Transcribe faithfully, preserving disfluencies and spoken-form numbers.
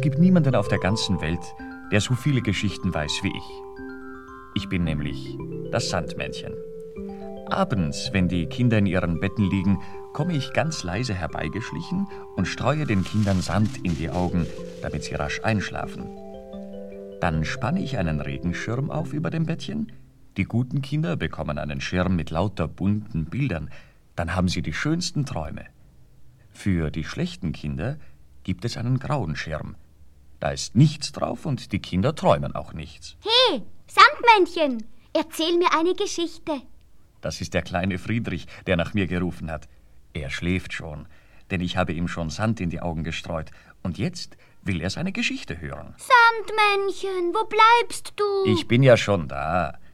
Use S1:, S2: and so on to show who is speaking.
S1: gibt niemanden auf der ganzen Welt, der so viele Geschichten weiß wie ich. Ich bin nämlich das Sandmännchen. Abends, wenn die Kinder in ihren Betten liegen, komme ich ganz leise herbeigeschlichen und streue den Kindern Sand in die Augen, damit sie rasch einschlafen. Dann spanne ich einen Regenschirm auf über dem Bettchen. Die guten Kinder bekommen einen Schirm mit lauter bunten Bildern. Dann haben sie die schönsten Träume. Für die schlechten Kinder gibt es einen grauen Schirm. Da ist nichts drauf und die Kinder träumen auch nichts.
S2: Hey, Sandmännchen, erzähl mir eine Geschichte.
S1: Das ist der kleine Friedrich, der nach mir gerufen hat. Er schläft schon, denn ich habe ihm schon Sand in die Augen gestreut. Und jetzt will er seine Geschichte hören.
S2: Sandmännchen, wo bleibst du?
S1: Ich bin ja schon da.